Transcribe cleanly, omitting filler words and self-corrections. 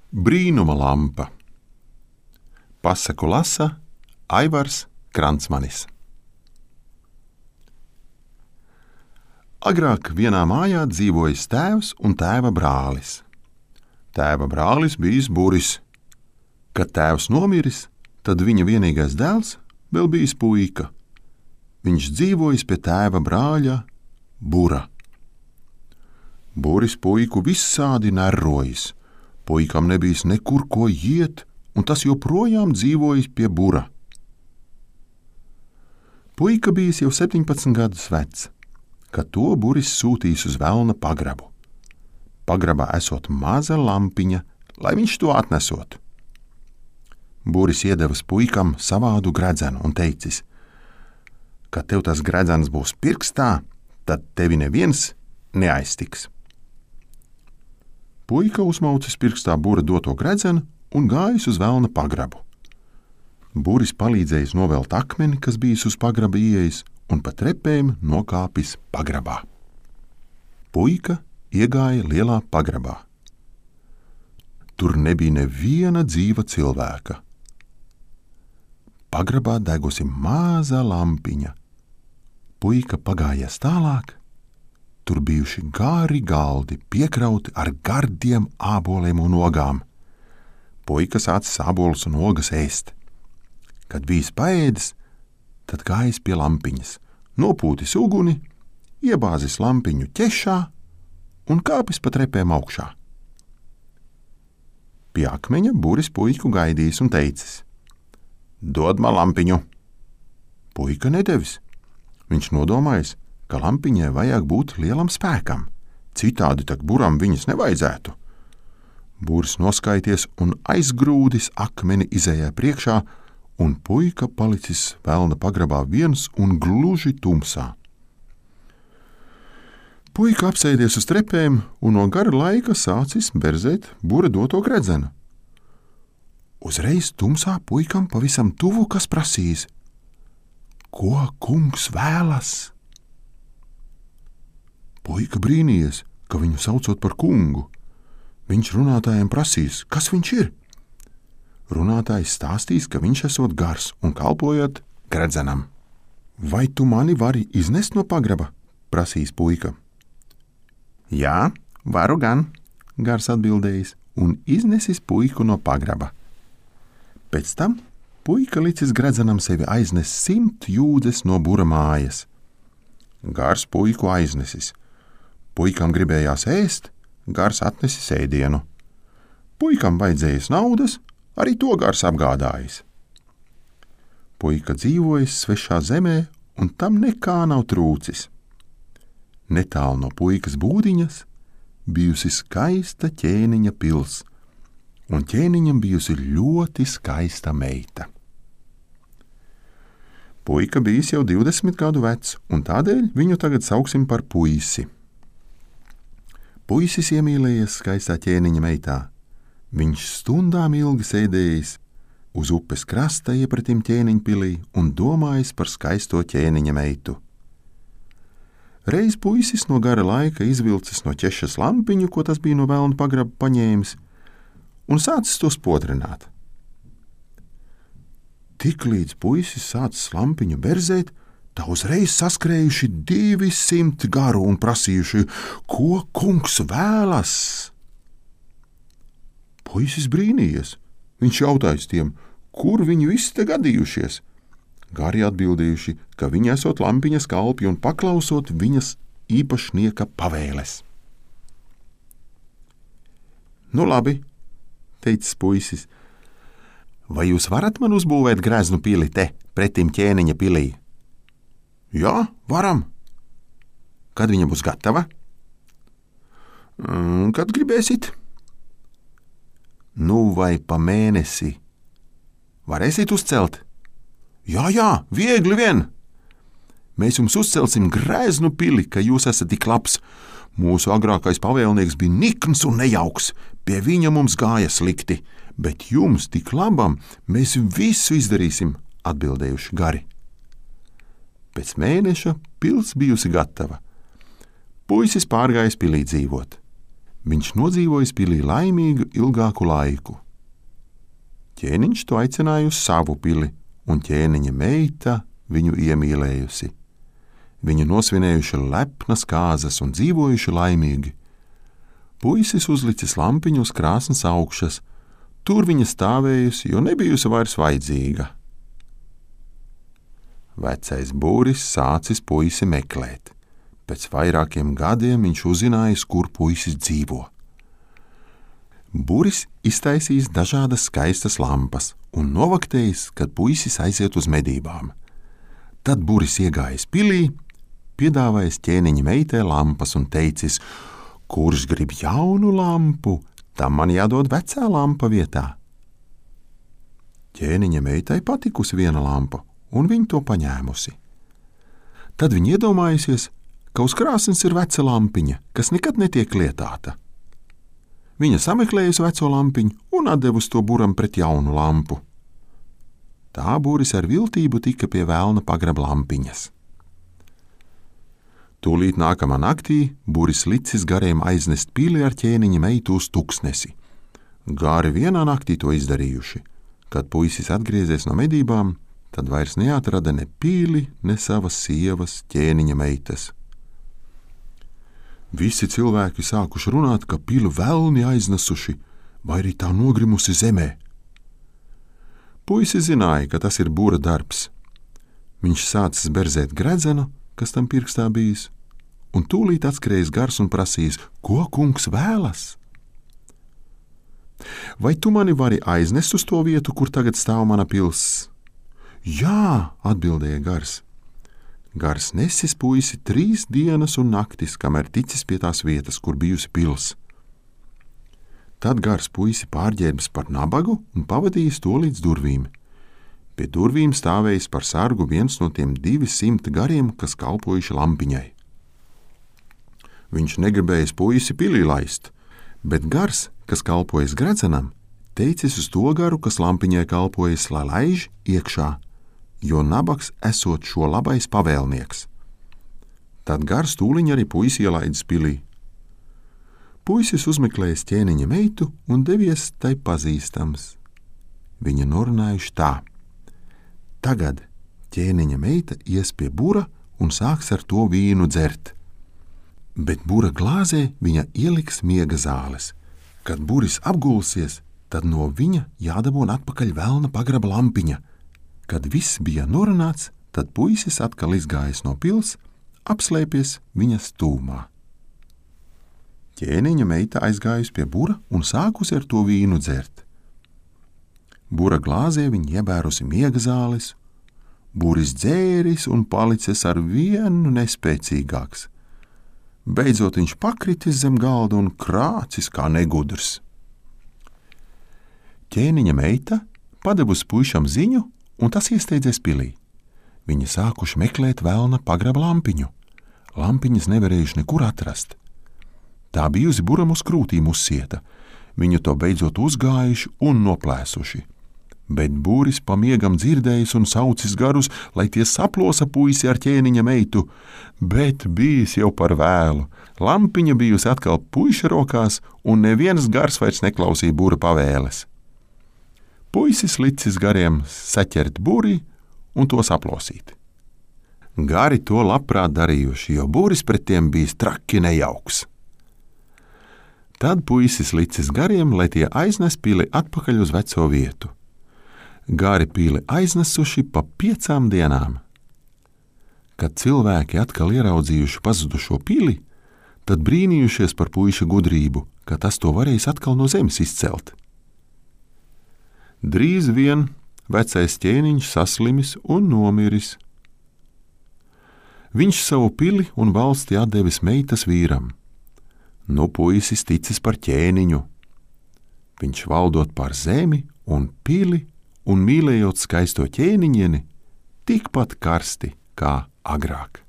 Brīnuma lampa. Pasaku lasa Aivars Krantsmanis. Agrāk vienā mājā dzīvojis tēvs un tēva brālis. Tēva brālis bijis Buris. Kad tēvs nomiris, tad viņa vienīgais dēls vēl bijis puika. Viņš dzīvojis pie tēva brāļa Bura. Buris puiku visādi nerojis. Puikam nebijis nekur ko iet, un tas joprojām dzīvojis pie Bura. Puika bijis jau 17 gadus vecs, kad to Buris sūtīs uz velna pagrabu. Pagrabā esot maza lampiņa, lai viņš to atnesot. Buris iedevis puikam savādu gredzenu un teicis: kad tev tas gredzens būs pirkstā, tad tevi neviens neaiztiks. Puika uzmaucis pirkstā Bura doto gredzenu un gājis uz velna pagrabu. Buris palīdzējis novelt akmeni, kas bijis uz pagraba ieejas, un pa trepēm nokāpis pagrabā. Puika iegāja lielā pagrabā. Tur nebija neviena dzīva cilvēka. Pagrabā degusi maza lampiņa. Puika pagājies tālāk. Tur bijuši gari galdi, piekrauti ar gardiem āboliem un ogām. Puika sācis ābolus un ogas ēst. Kad bijis paēdis, tad gājis pie lampiņas, nopūtis uguni, iebāzis lampiņu ķešā un kāpis pa trepēm augšā. Pie akmeņa Buris puiku gaidījis un teicis: dod man lampiņu. Puika nedevis. Viņš nodomājis, ka lampiņai vajag būt lielam spēkam, citādi tak Buram viņas nevajadzētu. Buris noskaities un aizgrūdis akmeni izējai priekšā, un puika palicis velna pagrabā viens un gluži tumsā. Puika apsēdies uz trepēm un no gara laika sācis berzēt Bura doto gredzenu. Uzreiz tumsā puikam pavisam tuvu kas prasīs: ko kungs vēlas? Puika brīnījies, ka viņu saucot par kungu. Viņš runātājiem prasīs, kas viņš ir. Runātājs stāstīs, ka viņš esot gars un kalpojot gredzenam. Vai tu mani vari iznest no pagraba? Prasīs puika. Jā, varu gan, gars atbildējis un iznesis puiku no pagraba. Pēc tam puika licis gredzenam sevi aiznes 100 jūdzes no Bura mājas. Gars puiku aiznesis. Puikam gribējās ēst, gars atnesis ēdienu. Puikam vajadzējas naudas, arī to gars apgādājis. Puika dzīvojis svešā zemē, un tam nekā nav trūcis. Netālu no puikas būdiņas bijusi skaista ķēniņa pils, un ķēniņam bijusi ļoti skaista meita. Puika bijis jau 20 gadu vecs, un tādēļ viņu tagad sauksim par puisi. Puisis iemīlējies skaistā ķēniņa meitā. Viņš stundām ilgi sēdējis uz upes krasta iepratim ķēniņa pilī un domājis par skaisto ķēniņa meitu. Reiz puisis no gara laika izvilcis no ķešas lampiņu, ko tas bija no velna pagraba paņēmis, un sācis to spodrināt. Tiklīdz puisis sācis lampiņu berzēt, tā uzreiz saskrējuši 200 garu un prasījuši, ko kungs vēlas. Puisis brīnījies. Viņš jautājis tiem, kur viņi visi te gadījušies. Gari atbildējuši, ka viņi esot lampiņas kalpi un paklausot viņas īpašnieka pavēles. Nu labi, teicis puisis, vai jūs varat man uzbūvēt greznu pili te, pretim ķēniņa pilī? Jā, varam. Kad viņa būs gatava? Kad gribēsit? Nu vai pa mēnesi? Varēsit uzcelt? Jā, viegli vien. Mēs jums uzcelsim greznu pili, ka jūs esat tik labs. Mūsu agrākais pavēlnieks bija nikns un nejauks. Pie viņa mums gāja slikti, bet jums tik labam mēs visu izdarīsim, atbildējuši gari. Pēc mēneša pils bijusi gatava. Puisis pārgājis pilī dzīvot. viņš nodzīvojis pilī laimīgu ilgāku laiku. Ķēniņš to aicināja uz savu pili, un ķēniņa meita viņu iemīlējusi. Viņi nosvinējuši lepnas kāzas un dzīvojuši laimīgi. Puisis uzlicis lampiņu uz krāsnes augšas, tur viņa stāvējusi, jo nebijusi vairs vajadzīga. Vecais būris sācis puisi meklēt. Pēc vairākiem gadiem viņš uzzinājis, kur puisis dzīvo. Būris iztaisījis dažādas skaistas lampas un novaktējis, kad puisis aiziet uz medībām. Tad būris iegājis pilī, piedāvājis ķēniņa meitai lampas un teicis, kurš grib jaunu lampu, tam man jādod vecā lampa vietā. Ķēniņa meitai patikusi viena lampa, un viņa to paņēmusi. Tad viņa iedomājusies, ka uz krāsnes ir veca lampiņa, kas nekad netiek lietāta. Viņa sameklējusi veco lampiņu un atdevusi to būram pret jaunu lampu. Tā būris ar viltību tika pie velna pagraba lampiņas. Tūlīt nākamā naktī būris licis gariem aiznest pili ar ķēniņa meitu uz tuksnesi. Gāri vienā naktī to izdarījuši. Kad puisis atgriezies no medībām, tad vairs neatrada ne pili, ne savas sievas ķēniņa meitas. Visi cilvēki sākuši runāt, ka pilu velni aiznesuši, vai arī tā nogrimusi zemē. Puisis zināja, ka tas ir būra darbs. Viņš sācis berzēt gredzenu, kas tam pirkstā bijis, un tūlīt atskrējis gars un prasījis, ko kungs vēlas? Vai tu mani vari aiznest uz to vietu, kur tagad stāv mana pils? Jā, atbildēja gars. Gars nesis puisi 3 dienas un naktis, kamēr ticis pie tās vietas, kur bijusi pils. Tad gars puisi pārģērbis par nabagu un pavadījis to līdz durvīm. Pie durvīm stāvējis par sargu viens no tiem 200 gariem, kas kalpojuši lampiņai. Viņš negribējis puisi pilī laist, bet gars, kas kalpojas gredzenam, teicis uz to garu, kas lampiņai kalpojas, lai laiž iekšā, jo nabags esot šo labais pavēlnieks. Tad gars tūliņ arī puisi ielaidis pilī. Puisis uzmeklējis ķēniņa meitu un devies tai pazīstams. Viņa norunājuši tā. Tagad ķēniņa meita ies pie būra un sāks ar to vīnu dzert. Bet būra glāzē viņa ieliks miega zāles. Kad būris apgulsies, tad no viņa jādabūn atpakaļ velna pagraba lampiņa. Kad viss bija norunāts, tad puisis atkal izgājis no pils, apslēpies viņas tūmā. Ķēniņa meita aizgājusi pie būra un sākusi ar to vīnu dzert. Būra glāzē viņa iebērusi miega zāles, būris dzēris un palicis ar vienu nespēcīgāks. Beidzot viņš pakritis zem galda un krācis kā negudrs. Ķēniņa meita padevusi puišam ziņu, un tas iesteidzies pilī. Viņi sākuši meklēt velna pagraba lampiņu. Lampiņas nevarējuši nekur atrast. Tā bijusi buram uz krūtīm uzsieta. Viņu to beidzot uzgājuši un noplēsuši. Bet būris pamiegam dzirdējis un saucis garus, lai tie saplosa puisi ar ķēniņa meitu, bet bijis jau par vēlu. Lampiņa bijusi atkal puiša rokās, un neviens gars vairs neklausīja būra pavēles. Puisis licis gariem saķert būri un to saplosīt. Gari to labprāt darījuši, jo būris pret tiem bijis traki nejauks. Tad puisis licis gariem, lai tie aiznes pili atpakaļ uz veco vietu. Gari pili aiznesuši pa 5 dienām. Kad cilvēki atkal ieraudzījuši pazudušo pili, tad brīnījušies par puiša gudrību, ka tas to varēs atkal no zemes izcelt. Drīz vien vecais ķēniņš saslimis un nomiris. Viņš savu pili un valsti atdevis meitas vīram. Nu puisis ticis par ķēniņu. Viņš valdot par zemi un pili un mīlējot skaisto ķēniņieni, tikpat karsti kā agrāk.